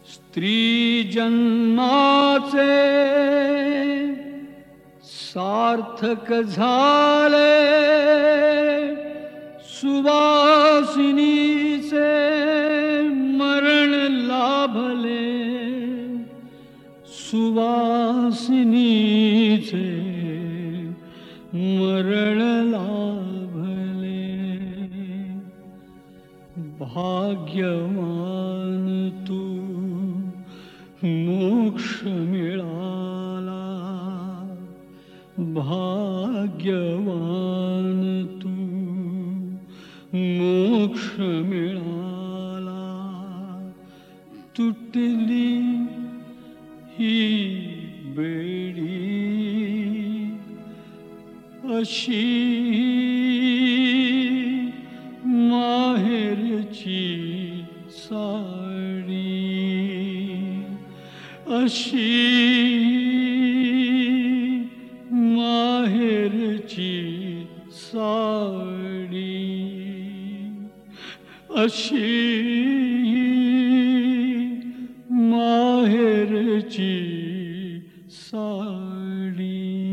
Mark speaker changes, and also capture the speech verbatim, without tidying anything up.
Speaker 1: स्त्री जन्माचे सार्थक झाले, सुवासिनीचे मरण लाभले, सुवासिनीचे मरण लाभले. भाग्यवान तू मोक्ष मिळाला, भाग्यवान तू मोक्ष मिळाला. तुटली ही बेडी अशी माहेरची साडी, अशी माहेरची साडी, अशी माहेरची साडी.